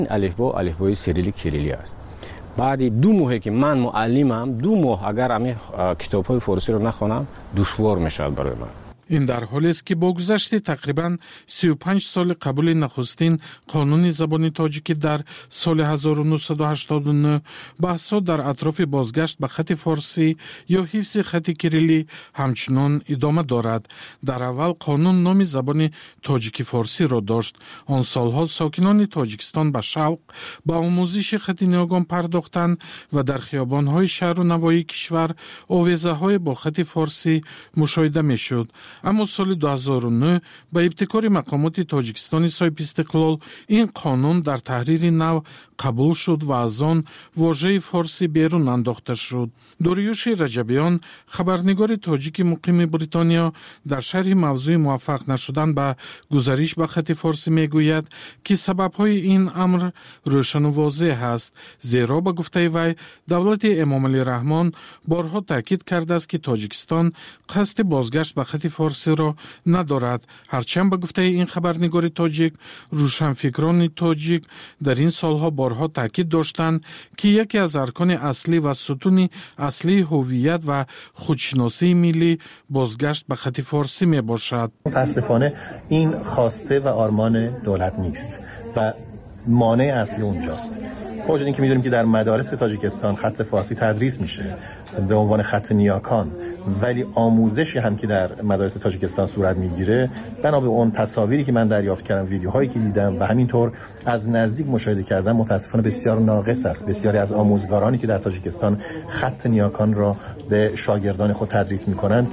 الفبا الفبای سیریلیک کلیلی است. بعد 2 ماهه که من معلمم 2 ماه اگر همین کتاب‌های فارسی رو نخوانم دشوار میشه برای من. این در حالی است که با گذشت تقریباً 35 سال قبول نخستین قانون زبان تاجیکی در سال 1989 بحث‌ها در اطراف بازگشت به خط فارسی یا حفظ خط کریلی همچنان ادامه دارد. در اول قانون نام زبان تاجیکی فارسی را داشت. آن سالها ساکنان تاجیکستان به شوق به آموزش خط نیاگان پرداختند و در خیابان‌های شهر و نواحی کشور آویزه‌های با خط فارسی مشاهده می‌شد. اما سال 2009 با ابتکار مقامات تاجیکستان صاحب استقلال این قانون در تحریر نو قبول شد و از آن واژه فارسی بیرون انداخته شد. داریوش رجبیان خبرنگار تاجیک مقیم بریتانیا در شرح موضوع موفق نشدن به گزارش به خط فارسی میگوید که سبب‌های این امر روشن و واضح است، زیرا به گفته وی دولت امام علی رحمان بارها تاکید کرده است که تاجیکستان قصد بازگشت به خط فارسی را ندارد. هرچند به گفته این خبرنگار تاجیک روشنفکران تاجیک در این سالها بارها تاکید داشتند که یکی از ارکان اصلی و ستون اصلی هویت و خودشناسی ملی بازگشت به خط فارسی می باشد. متاسفانه این خواسته و آرمان دولت نیست و مانع اصلی اونجاست. با وجود اینکه میدونیم که در مدارس تاجیکستان خط فارسی تدریس میشه به عنوان خط نیاکان، ولی آموزشی هم که در مدارس تاجیکستان صورت میگیره بنا به اون تصاویری که من دریافت کردم، ویدیوهایی که دیدم و همینطور از نزدیک مشاهده کردم متاسفانه بسیار ناقص است. بسیاری از آموزگارانی که در تاجیکستان خط نیاکان را به شاگردان خود تدریس میکنند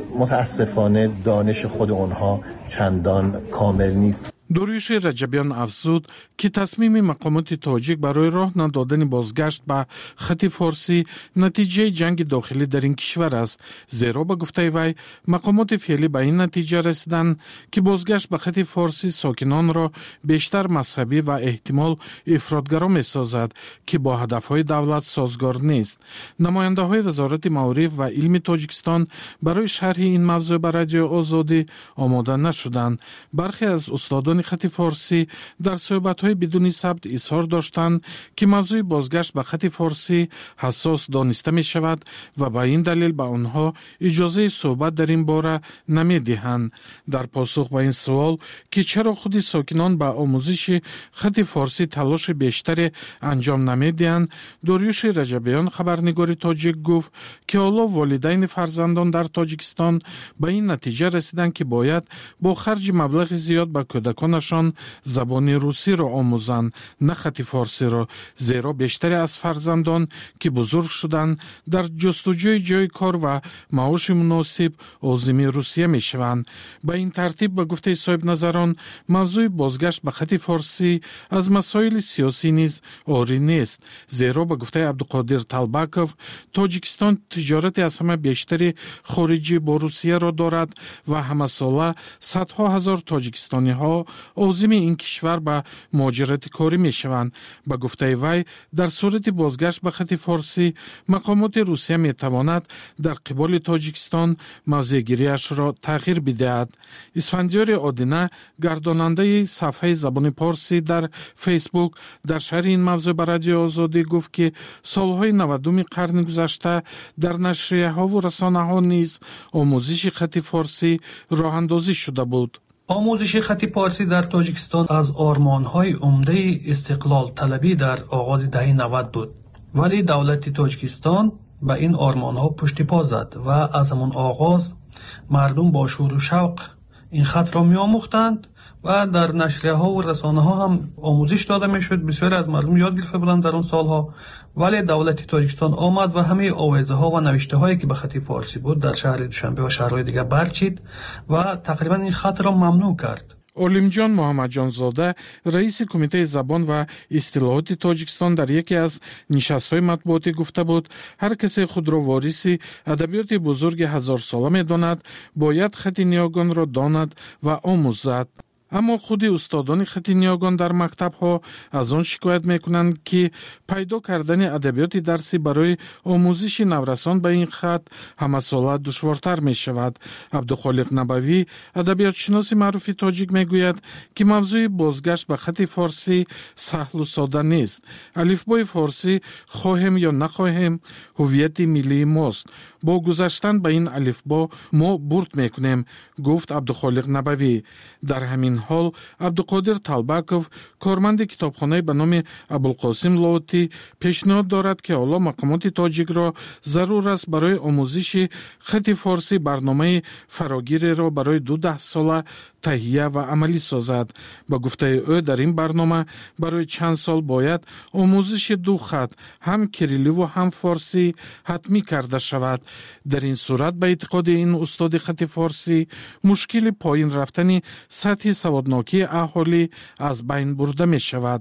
متاسفانه دانش خود اونها چندان کامل نیست. داریوش رجبیان افزود که تصمیم مقامات تاجیک برای راه ندادن بازگشت به خط فارسی نتیجه جنگ داخلی در این کشور است، زیرا به گفته وی مقامات فعلی به این نتیجه رسیدند که بازگشت به خط فارسی ساکنان را بیشتر مذهبی و احتمال افراطگرا می‌سازد که با هدف‌های دولت سازگار نیست. نماینده‌های وزارت معارف و علم تاجیکستان برای شرح این موضوع به رادیو آزادی آماده نشدند. برخی از استادان خط فارسی در صحبت‌های بدون ثبت اظهار داشتند که موضوع بازگشت به خط فارسی حساس دانسته می شود و به این دلیل به آنها اجازه صحبت در این باره نمی دهند. در پاسخ به این سوال که چرا خود ساکنان به آموزش خط فارسی تلاش بیشتری انجام نمی دهند، داریوش رجبیان خبرنگار تاجیک گفت که حالا والدین فرزندان در تاجیکستان به این نتیجه رسیدند که باید با خرج مبلغ زیاد به کودکانشان زبان روسی را آموزند نه خط فارسی را، زیرا بیشتری از فرزندان که بزرگ شدند در جستجوی جای کار و معاش مناسب عازم روسیه می شوند. به این ترتیب به گفته صاحب نظران موضوع بازگشت به خط فارسی از مسائل سیاسی نیز عاری نیست، زیرا به گفته عبدالقادر طلبکوف تاجیکستان تجارت از همه بیشتری خارجی با روسیه را دارد و همه ساله صدها هزار تاجیکستانی ها عازم این کشور به مهاجرت کاری می شوند. به گفته وی در صورت بازگشت به خط فارسی مقامات روسیه می تواند در قبال تاجیکستان موضع گیریش را تغییر بدهد. اسفندیار آدینه گرداننده صفحه زبان پارسی در فیسبوک در شرح این موضوع به رادیو آزادی گفت که سالهای 90 قرن گذشته در نشریه ها و رسانه ها نیز آموزش خط فارسی راه اندازی شده بود. آموزش خط فارسی در تاجیکستان از آرمان‌های عمده استقلال طلبی در آغاز دهه 90 بود، ولی دولت تاجیکستان به این آرمان‌ها پشت پا زد و از همان آغاز مردم با شور و شوق این خط را می‌آموختند و در نشریه‌ها و رسانه‌ها هم آموزش داده می‌شد. بسیاری از مردم یاد گرفته بودند در اون سالها، ولی دولت تاجیکستان آمد و همه آویزه‌ها و نوشته‌هایی که به خط فارسی بود در شهر دوشنبه و شهرهای دیگر برچید و تقریبا این خط را ممنوع کرد. عالمجان محمدجان زاده رئیس کمیته زبان و اصطلاحات تاجیکستان در یکی از نشست‌های مطبوعاتی گفته بود هر کسی خود را وارث ادبیات بزرگ 1000 ساله می‌داند باید خط نیاگان را داند و آموزد. اما خود استادان خط نیاگان در مکتب‌ها از آن شکایت می‌کنند که پیدا کردن ادبیات درسی برای آموزش نورسان به این خط همه‌ساله دشوارتر می‌شود. عبدالخالق نبوی، ادبیات شناس معروف تاجیک می‌گوید که موضوع بازگشت به خط فارسی سهل و ساده نیست. الفبای فارسی خواهیم یا نخواهیم هویت ملی ماست. با گذاشتن به این الفبا ما برد می‌کنیم، گفت عبدالخالق نبوی. در همین حال عبدالقادر طلبکов، کارمند کتابخانه به نام ابوالقاسم لاوتی، پیشنهاد دارد که اعلی مقامات تاجیک را ضرور است برای آموزش خط فارسی برنامه فراگیر را برای 12 ساله تهیه و عملی سازد. با گفته او در این برنامه برای چند سال باید آموزش دو خط، هم کریلی و هم فارسی، حتمی کرده شود. در این صورت به اعتقاد این استاد خط فارسی مشکل پایین رفتن سطح سوادناکی اهالی از بین برده می شود.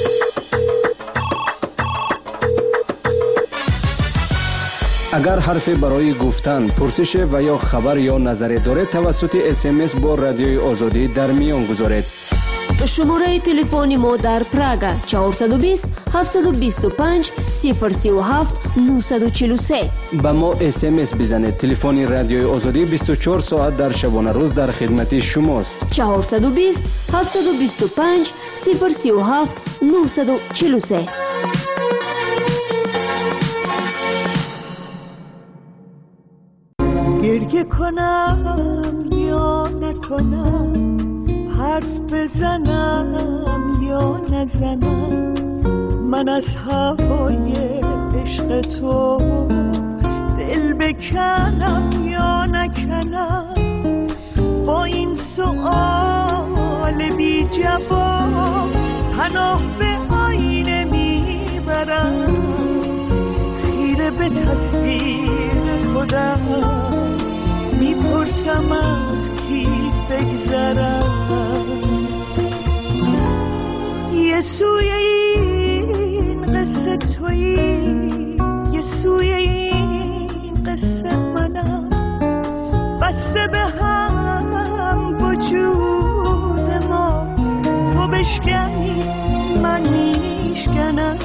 اگر حرفی برای گفتن، پرسش و یا خبر یا نظری دارید توسط SMS با رادیوی آزادی در میان گذارید. شماره تلفن ما در پراگ 420 725 037 943. با ما SMS بزنید. تلفن رادیوی آزادی 24 ساعت در شبانه روز در خدمت شماست. 420 725 037 943. گریه کنم یا نکنم، حرف بزنم یا نزنم، من از هوای عشق تو دل بکنم یا نکنم. با این سؤال بی جواب پناه به آینه میبرم، خیره به تصویر خودم میپرسم از کی بگذرم. یه سوی این قصه تویی، یه سوی این قصه منم، بسته به هم وجود ما، تو بشکنی من میشکنم.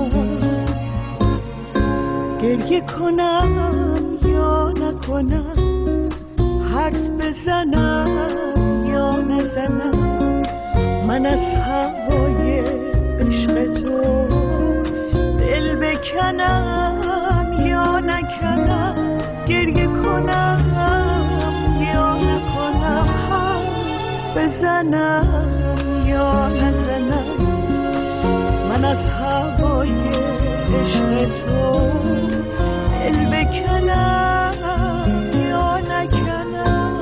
گریه کنم یا نکنم، حرف بزنم یا نزنم، من از هوای عشق تو دل بکنم یا نکنم. گریه کنم یا نکنم، حرف بزنم یا نزنم، من از هوای عشق تو دل بکنم یا نکنم.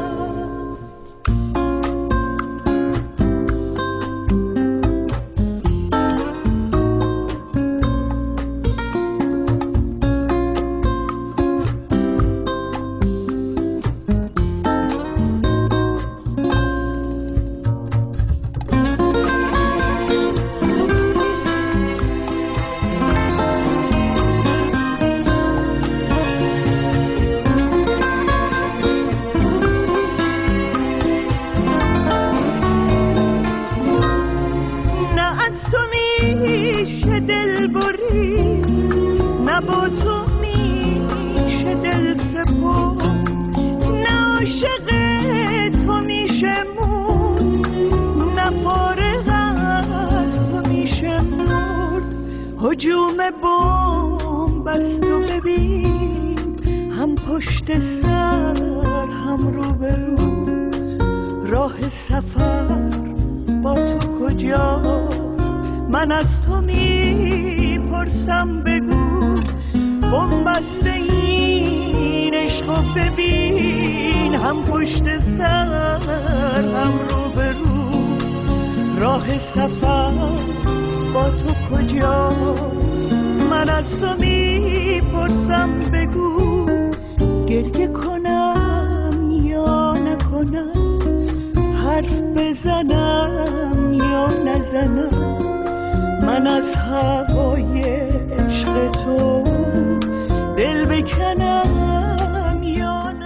هجوم بمب است و ببین، هم پشت سر هم رو به رو، راه سفر با تو کجاست؟ من از تو میپرسم بگو، بمب است این عشق و ببین، هم پشت سر هم رو به رو، راه سفر با تو کجاست؟ من از تو میپرسم بگو، گریه کنم یا نکنم، حرف بزنم یا نزنم، من از هوای عشق تو دل بکنم یا نکنم.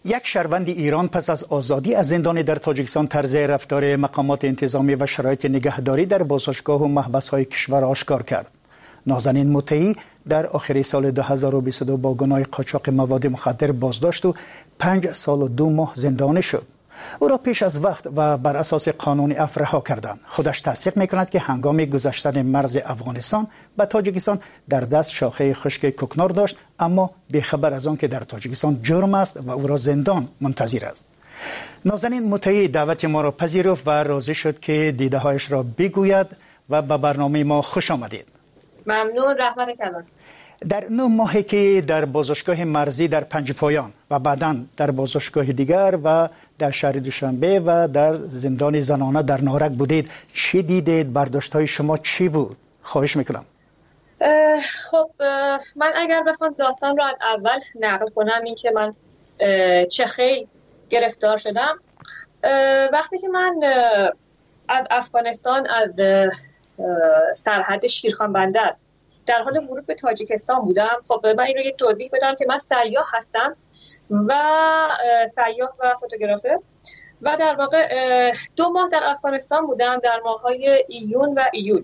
یک شهروند ایران پس از آزادی از زندان در تاجیکستان طرز رفتار مقامات انتظامی و شرایط نگهداری در بازداشتگاه و محبس‌های کشور آشکار کرد. نازنین مطیعی در آخر سال 2022 با گناه قاچاق مواد مخدر بازداشت و 5 سال و 2 ماه زندانی شد. او را پیش از وقت و بر اساس قانون عفو رها کردند. خودش تصدیق می‌کند که هنگام گذشتن مرز افغانستان به تاجیکستان در دست شاخه خشک کوکنار داشت، اما بی‌خبر از آن که در تاجیکستان جرم است و او را زندان منتظر است. نازنین مطیعی دعوت ما را پذیرفت و راضی شد که دیده‌هایش را بگوید و به برنامه ما خوش آمدید. ممنون. رحمت کلان. در 9 ماهی که در بازداشتگاه مرزی در پنجپایان و بعداً در بازداشتگاه دیگر و در شهر دوشنبه و در زندان زنانه در نارک بودید، چی دیدید؟ برداشت‌های شما چی بود؟ خواهش میکنم. خب من اگر بخوام داستان رو از اول نقل کنم، این که من چه خیلی گرفتار شدم وقتی که من از افغانستان از سرحد شیرخان بندر در حال ورود به تاجیکستان بودم. خب من این رو یک توضیح بدم که من سیاح هستم و سیاح و فوتوگرافر و در واقع 2 ماه در افغانستان بودم، در ماه‌های ایون و ایول.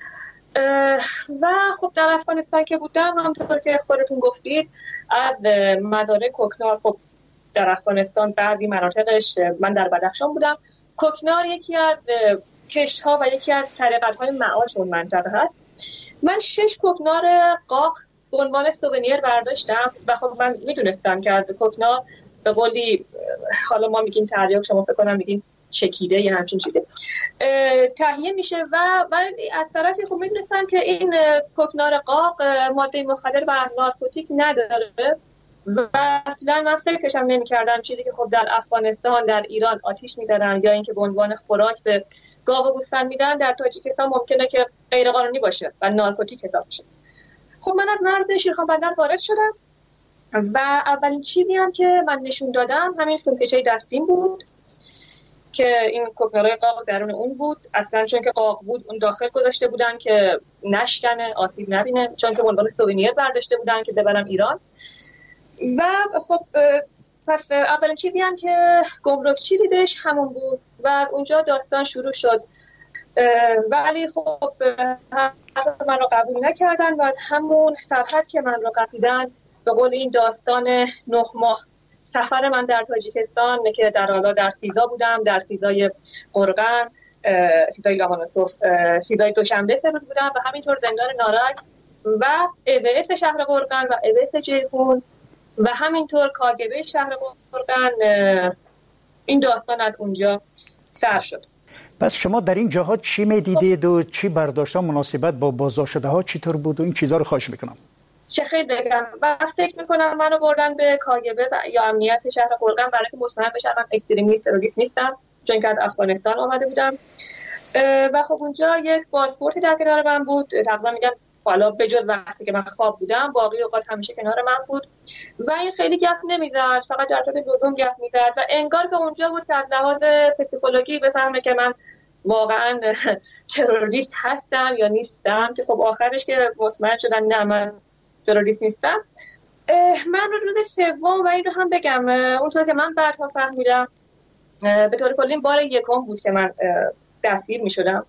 و خب در افغانستان که بودم، همونطور که خودتون گفتید، از مدار کوکنار، خب در افغانستان بعضی مناطقش، من در بدخشان بودم، کوکنار یکی از کشت‌ها و یکی از طریقت‌های معاش اون منطقه هست. من 6 کوکنار قاق به عنوان سوونیر برداشتم و خب من میدونستم که از کوکنار به قولی، حالا ما میگیم تریاک، شما فکر کنم میگین چکیده یا همچین چیزه، تهیه میشه و از طرفی خب میدونستم که این کوکنار قاق ماده مخدر و نارکوتیک نداره و اصلا من فکرشم نمی‌کردم چیزی که خب در افغانستان، در ایران آتیش می‌زدن یا اینکه به عنوان خوراک به گاو و گوسفند میدن، در تاجیکستان ممکنه که غیر قانونی باشه و نارکوتیک حساب بشه. خب من از مرز شیرخان بندر وارد شدم و اولین چیزی هم که من نشون دادم همین سومکشه دستیم بود که این کوکنارای قاق درون اون بود. اصلا چون که قاق بود اون داخل گذاشته بودن که نشکنه، آسیب نبینه، چون که به عنوان سوونیر برداشته بودن که ببرم ایران. و خب پس اولین چیزی هم که گمرکچی دیدش همون بود و اونجا داستان شروع شد. ولی خب من رو قبول نکردن و از همون سرحد که من رو قبیدن، به قول این داستان 9 ماه سفر من در تاجیکستان که در حالا در سیزا بودم، در سیزای قرغن، سیزای لاهانوسوف، سیزای دوشنبه 3 روز بودم و همینطور زندان نارک و اوس شهر قرغن و اوس جیهون و همینطور کاگبه شهر قرغن. این داستان از اونجا سر شد. پس شما در این جاها چی میدیدید و چی برداشت مناسبت با بازداشت شده ها چطور بود و این چیزا رو خواهش میکنم. چه خیلی بگم و فکر میکنم منو بردن به کاگبه یا امنیت شهر قرغن برای که مطمئن بشم من اکستریمیست تروریست نیستم، چون که از افغانستان آمده بودم. و خب اونجا یک پاسپورتی در کنار من بود، تقریبا میگم حالا به جز وقتی که من خواب بودم باقی اوقات همیشه کنار من بود و این خیلی گپ نمیزد، فقط در صورت لزوم گپ میزد و انگار که اونجا بود که از لحاظ پسیکولوژی بفهمه که من واقعا تروریست هستم یا نیستم، که خب آخرش که مطمئن شدن نه من تروریست نیستم. من روز سوم و این رو هم بگم، اونطور که من بعدها فهمیدم به طور کلی بار یکم بود که من دستگیر میشدم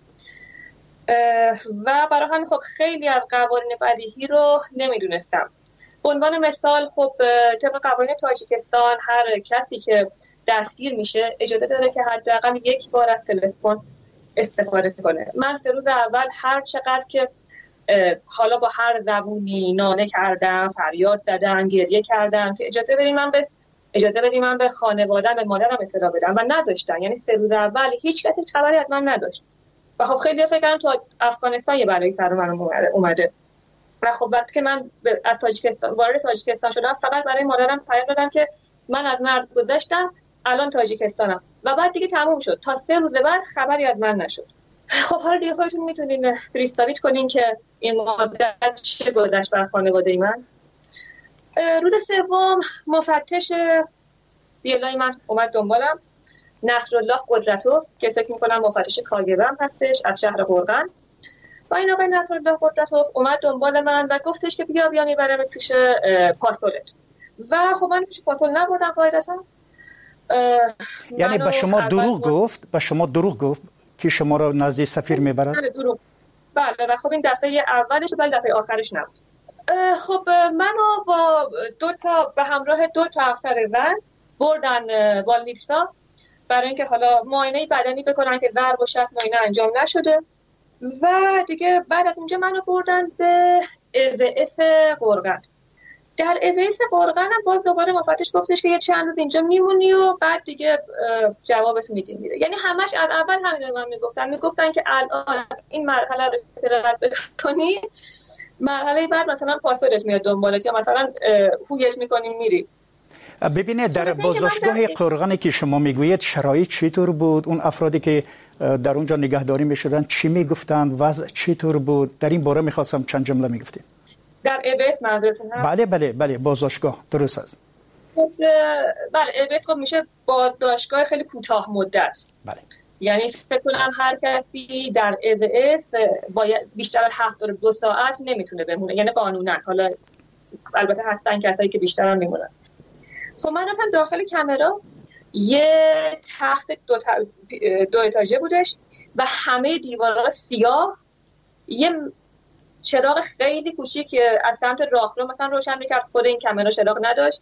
و برای همین خب خیلی از قوانین بدیهی رو نمیدونستم. به عنوان مثال خب طبق قوانین تاجیکستان هر کسی که دستگیر میشه اجازه داره که حداقل 1 بار از تلفن استفاده کنه. من 3 روز اول هر چقدر که حالا با هر زبونی ناله کردم، فریاد زدم، گریه کردم که اجازه بدید من به خانواده‌ام، به مادرم اطلاع بدم و نداشتن. یعنی 3 روز اول هیچ کسی خبری از من نداشت و خب خیلی فکر کردم تو افغانستان یه بلایی سر من اومده و خب وقتی که من از تاجیکستان وارد تاجیکستان شدم فقط برای مادرم پیام دادم که من از مرز گذشتم، الان تاجیکستانم و بعد دیگه تموم شد. تا 3 روز بعد خبری از من نشد. خب حالا دیگه خودتون میتونین پریستاویچ کنین که این مدت چه گذشت بر خانواده من. روز سوم مفتش دیلای من اومد دنبالم، نصرالله قدرتوف که فکر میکنم مفتش کاگبه هم هستش از شهر قرغن و این آقای نصرالله قدرتوف اومد دنبال من و گفتش که بیا میبرم پیش پاسولت و خب من پیش پاسول نبردم قاعدتا یعنی به شما دروغ گفت که شما را نزد سفیر میبرد؟ بله و خب این دفعه اولش ولی دفعه آخرش نبود. خب منو با به همراه 2 افسر زن بردن والنیفسا برای اینکه حالا معاینه بدنی بکنن که ضرب و شتم معاینه انجام نشده و دیگه بعد از اونجا منو بردن به EWS قرغن. در EWS قرغن هم باز دوباره مفتش گفتش که یه چند روز اینجا میمونی و بعد دیگه جوابت میدیم میره. یعنی همش از اول همین من میگفتن که الان این مرحله رو رد بکنی، مرحله بعد مثلا پاسپورتت میاد دنبالت یا مثلا هویت میکنیم میری. ببینید در بازداشتگاه قرغن که شما میگویید شرایط چطور بود؟ اون افرادی که در اونجا نگهداری میشدن چی میگفتند؟ وضع چطور بود؟ در این باره میخواستم چند جمله میگفتید. در EWS منظورتون هست؟ بله بازداشتگاه درست است. بله EWS خب میشه بازداشتگاه خیلی کوتاه مدت. بله. یعنی فکر کنم هر کسی در EWS باید بیشتر از 72 ساعت نمیتونه بمونه، یعنی قانونا. حالا البته هستن کسایی که بیشتر هم میمونن. خب من رفتم داخل کامرا، یه تخت 2 اتاژه بودش و همه دیوارها سیاه، یه چراغ خیلی کوچیک که از سمت راهرو مثلا روشن میکرد، خود این کامرا چراغ نداشت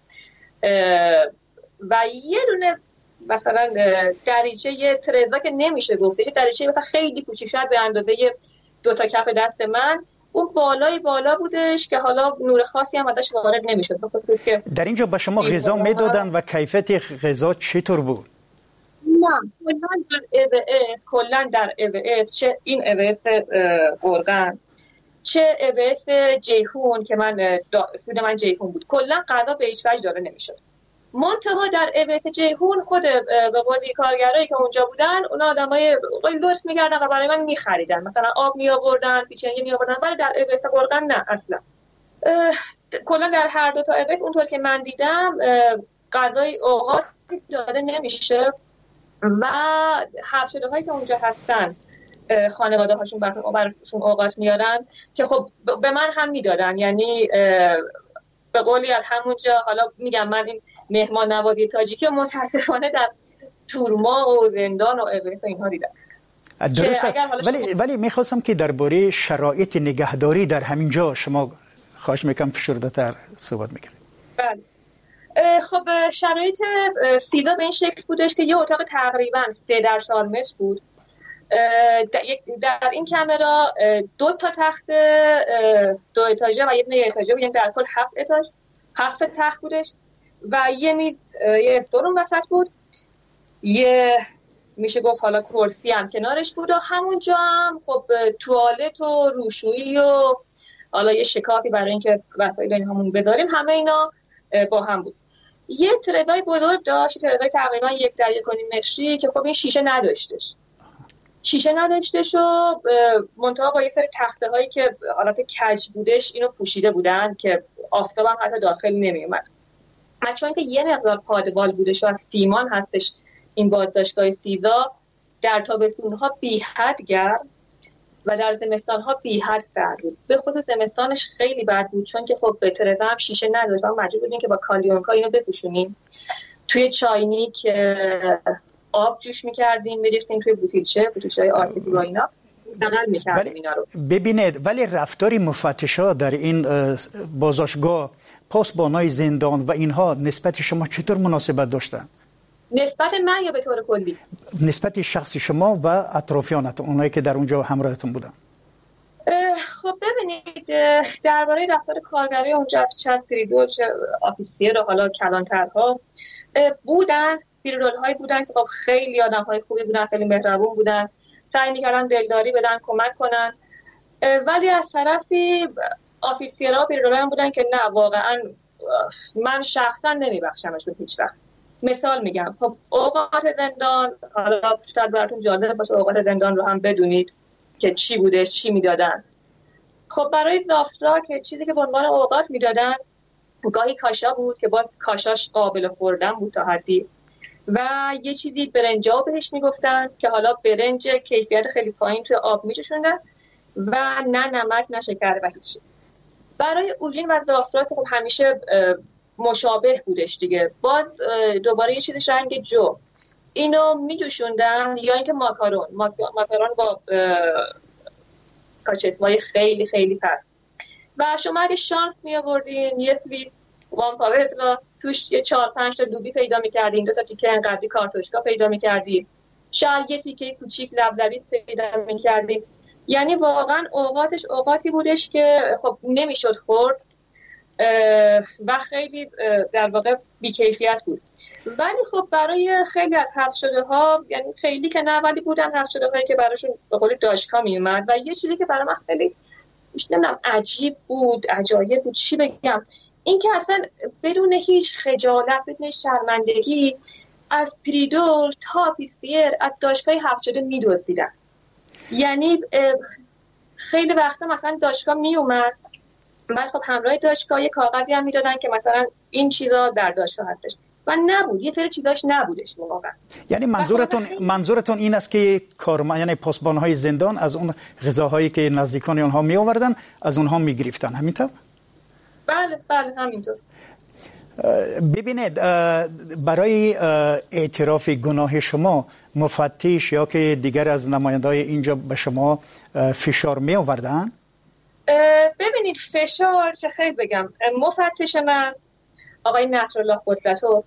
و یه دونه مثلا دریچه، یه ترزا که نمیشه گفته، دریچه مثلا خیلی کوچیک شد به اندازه 2 تا کف دست من، اون بالا بودش که حالا نور خاصی هم ازش وارد نمیشد. در اینجا به شما غذا میدادن و کیفیت غذا چطور بود؟ نه کلا در EWS چه این EWS قرغن چه EWS جیهون که سود من جیهون بود، کلا غذا به هیچ وجه داده نمیشد. منتها در EWS جیهون خود به قولی کارگرایی که اونجا بودن، اونا آدمای لطف می‌کردن و برای من می‌خریدن، مثلا آب می‌آوردن، پیچنگی می‌آوردن، ولی در EWS قرغن نه اصلا. کلا در هر 2 تا EWS اونطور که من دیدم غذای اوقات داده نمیشه و حبس‌شده‌هایی که اونجا هستن خانواده هاشون براشون اوقات میارن که خب به من هم میدادن. یعنی به قولی از همونجا، حالا میگم من این مهمان نوازی تاجیکی متاسفانه در تورما و زندان و EWS اینها دیدم. درست است. ولی میخواستم که درباره شرایط نگهداری در همینجا شما خواهش میکنم فشرده‌تر صحبت میکنید. بله. خب شرایط سیدا به این شکل بودش که یه اتاق تقریبا 3x4 متر بود. در این کامرا 2 تا تخت 2 اتاژه و یه اتاژه بود، یعنی در کل 7 تخت بودش و یه میز، یه استورون وسط بود، یه میشه گفت حالا کرسی هم کنارش بود و همونجا هم خب توالت و روشویی و حالا یه شکافی برای اینکه وسایل اینهامون بذاریم، همه اینا با هم بود. یه ترزای بزرگ داشت، ترزای تقریبا 1x1.5 متری که خب این شیشه نداشتش و منتها با یه سری تخته هایی که حالت کج بودش اینو پوشیده بودن که آفتاب هم حتی داخل نمی اومد. چون که یه مقدار پادوال بودش و از سیمان هستش این بازداشتگاه سیدا، در تابستون‌ها بی حد گرم و در زمستان‌ها بی حد سرد بود. به خصوص زمستانش خیلی بد بود چون که خب ترزا هم شیشه نداشت، ما مجبور بودیم که با کالیونکا اینو بپوشونیم. توی چاینیک آب جوش می‌کردیم، می‌ریختیم توی بوتیلچه‌های آرتیفی و اینا نقل می‌کردیم اینا رو. ببینید ولی رفتار مفتشا در این بازداشتگاه، پاسبانای زندان و اینها نسبت شما چطور مناسبت داشتن؟ نسبت من یا به طور کلی؟ نسبت شخصی شما و اطرافیانتون، اونایی که در اونجا همراهتون بودن. خب ببینید درباره رفتار کارگرای اونجا، چه پریدول چه آفیسیر و حالا کلانترها بودن، پیرول‌هایی بودن که خب خیلی آدم‌های خوبی بودن، خیلی مهربون بودن، سعی می‌کردن دلداری بدن، کمک کنن. ولی از طرفی آفیسیرها و پیرول‌ها بودن که نه، واقعا من شخصا نمیبخشمشون هیچ وقت. مثال میگم، خب اوقات زندان، حالا شاید براتون جالب باشه اوقات زندان رو هم بدونید که چی بوده، چی میدادن. خب برای زافترا که چیزی که به عنوان اوقات میدادن، گاهی کاشا بود که باز کاشاش قابل خوردن بود تا حدی، و یه چیزی برنجا بهش میگفتن که حالا برنج کیفیت خیلی پایین توی آب میجوشوندن و نه نمک نه شکر و هیچی. برای اوژین و زافترا که خب همیشه مشابه بودش دیگه. باز دوباره یه چیزش رنگ جو اینو میجوشوندن، یا اینکه ماکارون با کاچتوای خیلی خیلی پست. و شما اگه شانس می آوردین یه سویت وان پاور و توش یه 4-5 تا دوبی پیدا می‌کردین، 2 تا تیکه انقدری کارتوشکا پیدا می‌کردین، شاید یه تیکه کوچیک لبلبی پیدا می‌کردین. یعنی واقعا اوقاتش اوقاتی بودش که خب نمیشد خورد و خیلی در واقع بی‌کیفیت بود. ولی خب برای خیلی از حذف شده ها، یعنی خیلی که نه ولی بودن حذف شده هایی که براشون به قول داشکا میومد. و یه چیزی که برای من خیلی نمیدونم عجیب بود، عجایب بود، چی بگم، این که اصلا بدون هیچ خجالت، بدون هیچ شرمندگی از پریدول تا پیسیر از داشکای حذف شده میدوزیدن. یعنی خیلی وقتا مثلا داشکا میومد، بعد خب همراه داشکا یه کاغذی هم میدادن که مثلا این چیزا در داشکا هستش و نبود، یه سری چیزاش نبودش واقعا. یعنی منظورتون این است که یعنی پاسبان‌های زندان از اون غذاهایی که نزدیکان اونها می آوردن از اونها میگرفتن، همینطور؟ بله همینطور. ببینید برای اعتراف گناه شما مفتش یا که دیگر از نماینده‌های اینجا به شما فشار می آوردن؟ ببینید فشار چه خیلی بگم، مفتش من آقای نصرالله قدرتوف،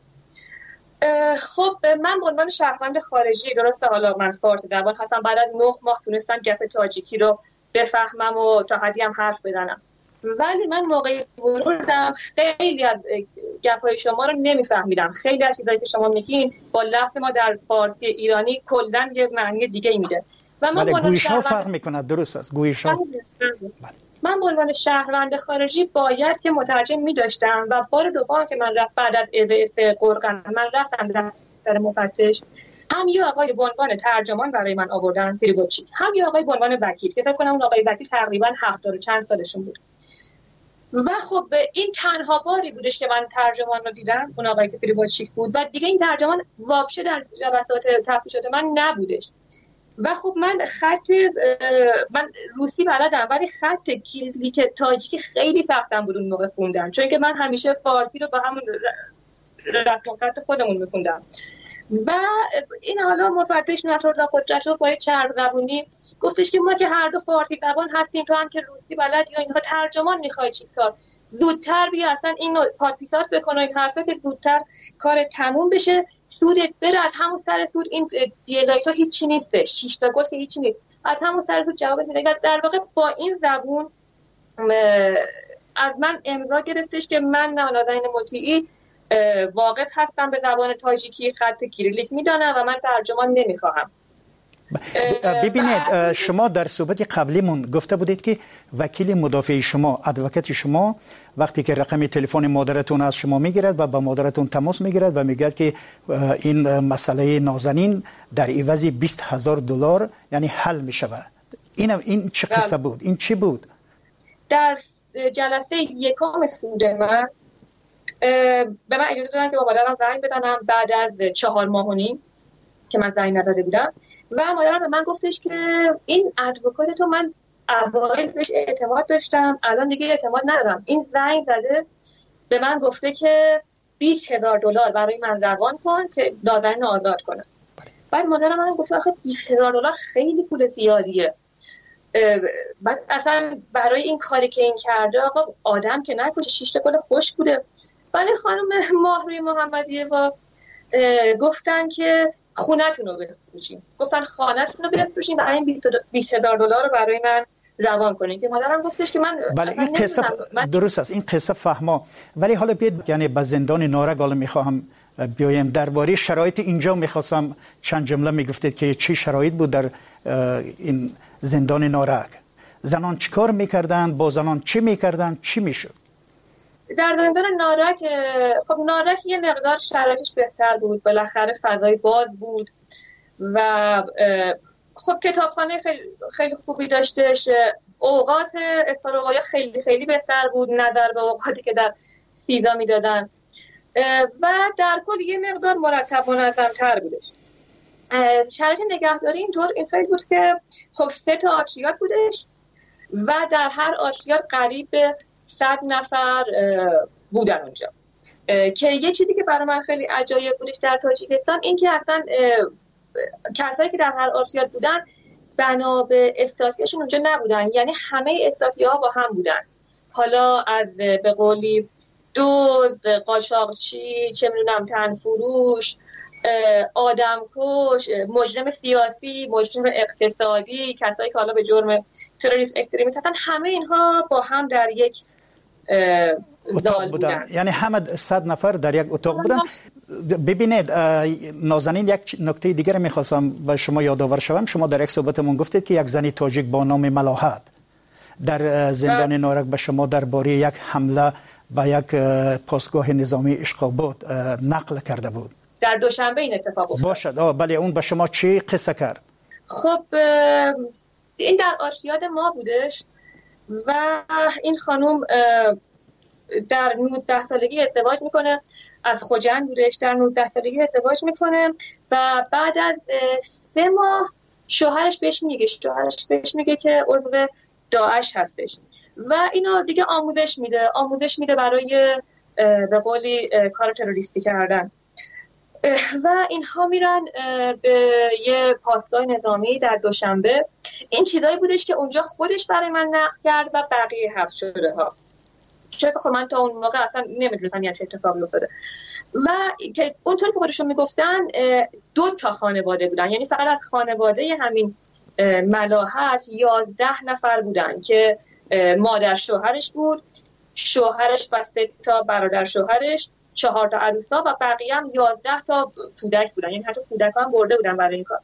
خب من به عنوان شهروند خارجی، درسته حالا من فارت دوان هستم، بعد از 9 ماه تونستم گپ تاجیکی رو بفهمم و تا حدی هم حرف بزنم، ولی من موقعی ورودم خیلی از گپ‌های شما رو نمیفهمیدم. خیلی از چیزایی که شما میگین با لفظ ما در فارسی ایرانی کلاً یه معنی دیگه میده و من گویش‌ها فرق میکنه. درست است گویش‌ها. من به عنوان شهروند خارجی باید که مترجم می‌داشتم و بار دوم که من بعد از EVS قرقن من رفتم دفتر مفتش، هم یه آقای به عنوان ترجمان برای من آوردن پریبوچیک، هم یه آقای به عنوان وکیل که فکر کنم اون آقای وکیل تقریبا 70 و چند سالشون بود. و خب این تنها باری بودش که من ترجمان رو دیدم، اون آقایی که پریبوچیک بود و دیگه این ترجمان واپشه در جلسات تفتیشات من نبودش. و خب من روسی بلدم ولی خط کلیک تاجیکی خیلی سختم بود اون موقع خوندم، چون که من همیشه فارسی رو با همون رسم و خط خودمون میخوندم. و این حالا مفتش نصرالله قدرتوف با چرب زبونی گفتش که ما که هر دو فارسی زبان هستیم، تو هم که روسی بلد یا اینها ترجمان میخوای چیکار، زودتر بیا اصلا اینو پادپیسات بکن و این حرفا که زودتر کار تموم بشه، سودت بره از همون سر سود، این دیلایت ها هیچی نیسته، 6 تا گل که هیچی نیست، از همون سر سود جواب میده. در واقع با این زبون از من امضا گرفتش که من نازنین مطیعی واقف هستم به زبان تاجیکی، خط کیریلیک میدانم و من ترجمان نمیخواهم. ببینید شما در صحبت قبلیمون گفته بودید که وکیل مدافع شما، ادوکات شما، وقتی که رقم تلفن مادرتون از شما میگیرد و با مادرتون تماس میگیرد و میگه که این مسئله نازنین در عوض $20,000 یعنی حل میشود، این چه قصه بود؟ این چی بود؟ در جلسه یکم سود من به من اجازه دادن که با مادرم زنگ بزنم بعد از 4 ماه و نیم که من زنگ نزده بودم و مادرم به من گفتش که این ادوکات تو من اوایل بهش اعتماد داشتم، الان دیگه اعتماد ندارم، این زنگ زده به من گفته که $20,000 برای من روان کن که نازنین آزاد کنم. بعد مادرم من گفت آخه $20,000 خیلی پول زیادیه، بعد اصلا برای این کاری که این کرده آقا آدم که نکشه، 6 تا گل خوش بوده. ولی خانم ماهروی محمدیه و گفتن که خونه‌تون رو بفروشین، گفتن خانه‌تون رو بفروشین و این $20,000 رو برای من روان کنین که مادرم گفتش که من بله این قصه درست است، این قصه فهما. ولی حالا بیاد یعنی به زندان نارک حالا میخواهم بیایم، درباره شرایط اینجا میخواستم چند جمله میگفتید که چی شرایط بود در این زندان نارک، زنان چیکار میکردن، با زنان چی میکردن، چی میشد در زندان نارک؟ خب نارک یه مقدار شرایطش بهتر بود، بالاخره فضای باز بود و خب کتابخانه خیلی خوبی داشتش، اوقات استراحت خیلی خیلی بهتر بود نظر به اوقاتی که در سیدا میدادن و در کل یه مقدار مرتب و منظم‌تر بودش. شرایط نگهداری اینطور این خیلی بود که خب 3 تا آتریات بودش و در هر آتریات قریب به 100 نفر بودن اونجا که یه چیزی که برای من خیلی عجایب بودش در تاجیکستان این که اصلا کسایی که در هر آرشیاد بودن بنا به استاتیاشون اونجا نبودن، یعنی همه استاتیاها با هم بودن، حالا از به قولی دزد، قاچاقچی، چه میدونم تنفروش، آدمکش، مجرم سیاسی، مجرم اقتصادی، کسایی که حالا به جرم تروریسم اکستریمیسم هستن، همه اینها با هم در یک اتاق بودن. یعنی همه 100 نفر در یک اتاق بودن. ببینید نازنین، یک نکته دیگر میخواستم به شما یادآور شوم. شما در یک صحبتمون گفتید که یک زنی تاجیک با نام ملاحت در زندان نارک به شما درباره یک حمله به یک پاسگاه نظامی اشقاباد نقل کرده بود. در دوشنبه این اتفاق افتاد. باشد. بله، اون به شما چی قصه کرد؟ خب این در آرشیاد ما بودش و این خانوم در 19 سالگی ازدواج میکنه، از خوجند بودش، در 19 سالگی ازدواج میکنه و بعد از 3 ماه شوهرش بهش میگه که عضو داعش هستش و اینو دیگه آموزش میده برای به قولی کار تروریستی کردن و اینها میرن به یه پاسگاه نظامی در دوشنبه. این چیزایی بودش که اونجا خودش برای من نقل کرد و بقیه حبس شده ها، چون خب من تا اون موقع اصلا نمیدونستم یه اتفاقی افتاده و که اونطور که خودشون میگفتن 2 تا خانواده بودن، یعنی فقط از خانواده همین ملاحت 11 نفر بودن که مادر شوهرش بود، شوهرش و 3 تا برادر شوهرش، 4 تا عروسا و بقیه هم 11 تا کودک بودن، یعنی حتی کودک‌ها هم برده بودن برای این کار.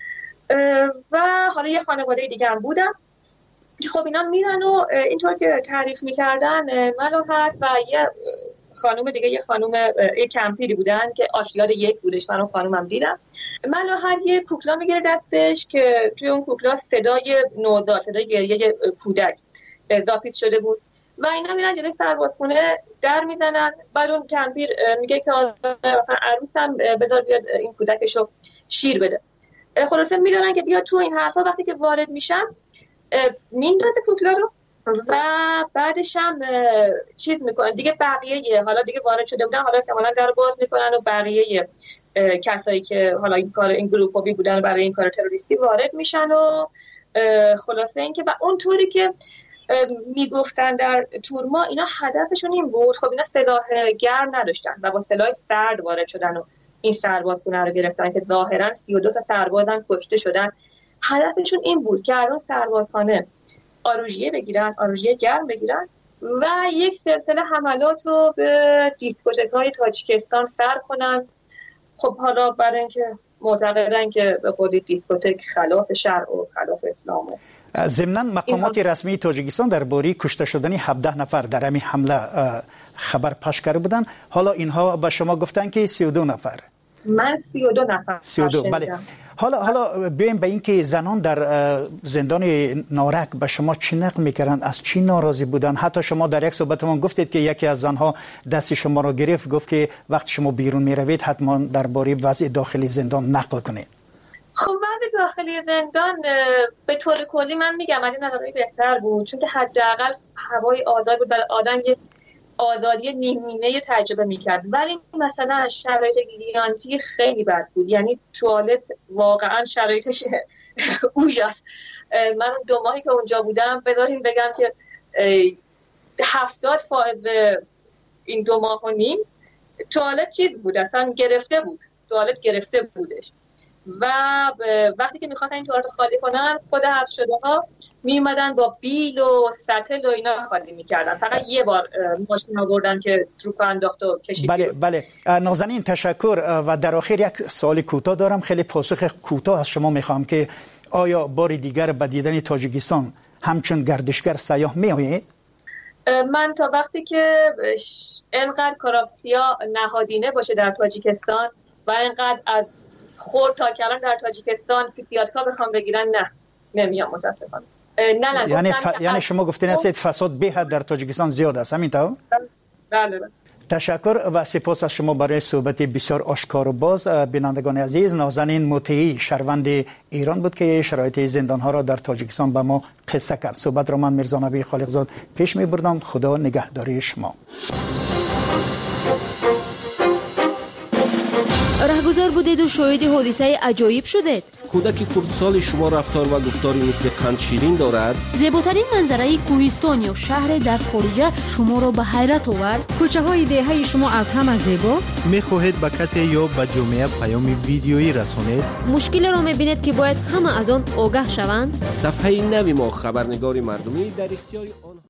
و حالا یه خانواده دیگه هم بودن که خب اینا میرن و اینطور که تعریف میکردن ملاحت و یه خانم دیگه، یه کمپیری بودن که آرشیاد 1 بودش، من اون خانومم دیدم. ملاحت یه کوکلا میگیره دستش که توی اون کوکلا صدای نوزاد، صدای گریه کودک ضبط شده بود و اینا میرن جلوی سربازخونه در میزنن. بعد اون کمپیر میگه که عروسم بذار بیاد این کودکشو شیر بده. خلاصه میدونن که بیاد تو این حرفا. وقتی که وارد میشن میندازه کوکلا رو و بعدش هم چیز میکنن دیگه، بقیه حالا دیگه وارد شده بودن، حالا احتمالاً در باز میکنن و بقیه کسایی که حالا این گروپی بودن برای این کار تروریستی وارد میشن و خلاصه این که و اونطوری که میگفتن در تورما اینا هدفشون این بود. خب اینا سلاح گرم نداشتن و با سلاح سرد وارد شدن و این سربازخونه رو گرفتن که ظاهرا 32 تا سربازن کشته شدن. هدفشون این بود که الان سربازخانه آروژیه بگیرن، آروژیه گرم بگیرن و یک سلسله حملات رو به دیسکوتک‌های تاجیکستان سر کنن. خب حالا برای اینکه معتقدن که به قولی دیسکوتک خلاف شرع و خلاف اسلام. ضمناً مقامات رسمی تاجیکستان درباره کشته شدن 17 نفر در همین حمله خبر پخش کرده بودند. حالا اینها به شما گفتن که 32 نفر. من 32 نفر. 32 بله. حالا بیایم به این که زنان در زندان نارک به شما چی نقل میکردن، از چی ناراضی بودن؟ حتی شما در یک صحبتمون گفتید که یکی از زنها دست شما رو گرفت، گفت که وقتی شما بیرون میروید حتما درباره وضع داخلی زندان نقل کنید. خب وضع داخلی زندان به طور کلی من میگم از این نظر بهتر بود، چون که حداقل هوای آزاد بود، برای آدم یه آزادی نیمه تجربه میکرد. ولی مثلا شرایط گیانتی خیلی بد بود، یعنی توالت واقعا شرایطش اوجاست. من 2 ماهی که اونجا بودم بذارین بگم که 70% این 2 ماه و نیم توالت چیز بود، اصلا گرفته بود، توالت گرفته بودش و وقتی که میخواستن این توالت خالی کنن خود حبس شده ها می اومدن با بیل و سطل و اینا خالی میکردن. فقط یه بار ماشین آوردن که تروپ انداخت و کشید. بله نازنین تشکر. و در آخر یک سوال کوتاه دارم، خیلی پاسخ کوتاه از شما میخوام که آیا بار دیگر به دیدن تاجیکستان همچون گردشگر سیاح میآیید؟ من تا وقتی که اینقدر کراپسیا نهادینه باشه در تاجیکستان و اینقدر از خورد تا کلان در تاجیکستان فیزیاتکا بخوام بگیرن نمیام متاسفانه. یعنی شما گفتین هستید فساد به حد در تاجیکستان زیاد است، همینطور؟ بله. تشکر و سپاس از شما برای صحبت بسیار آشکار و باز. بینندگان عزیز، نازنین مطیعی شهروند ایران بود که شرایط زندان ها را در تاجیکستان به ما قصه کرد. صحبت را من میرزا نبی خالقزاد پیش میبردم. خدا نگهداری شما. رهگذر بودید و شاهد حادثه عجایب شدید. کودک خردسال شما رفتار و گفتاری مثل قند شیرین دارد. زیباترین منظره کوهستان یا شهر در خارج شما را به حیرت آورد. کوچه های دهه شما از همه زیباست. میخواهید به کسی یا به جامعه پیام ویدیویی رسانید؟ مشکل را میبینید که باید همه از آن آگاه شوند. صفحه نوی ما خبرنگار مردمی در اختیار آنها